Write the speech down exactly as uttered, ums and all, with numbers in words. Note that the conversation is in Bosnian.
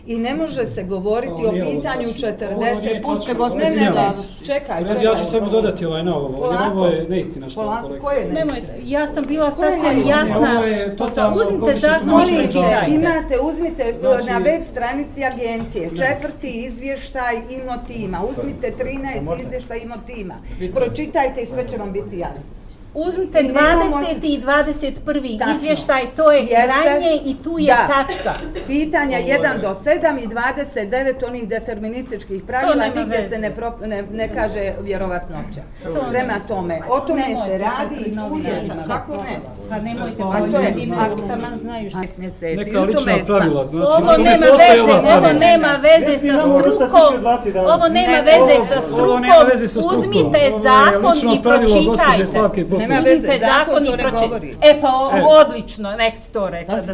I ne može se govoriti o pitanju četrdeset... Puste Ne, ne, ne, čekaj, čekaj. Ja ću samo dodati ovaj na ovo, jer ovo je neistina što je kolekcija. Nemoj, ja sam bila sasvim jasna. Uzmite zakon i Molite, pročitajte. imate, uzmite na web stranici agencije, četvrti izvještaj imo tima, uzmite trinaest izvještaj imo tima, pročitajte i sve će vam biti jasno. Uzmite dvadeseti i dvadeset prvi izvještaj, to je krajnje i tu je tačka. Pitanja jedan do sedam i dvadeset devet onih determinističkih pravila, nigdje se ne, pro, ne, ne kaže vjerovatnoća. Prema tome, o tome se radi i tu je, kako ne? Pa nemojte, bolje, taman znaju što. Neka lična pravila, znači ovo nema veze, ovo nema veze sa strukom, ovo nema veze sa strukom, uzmite zakon i pročitajte. Nema veze, zakon to ne govori. E pa odlično, nek si to rekla.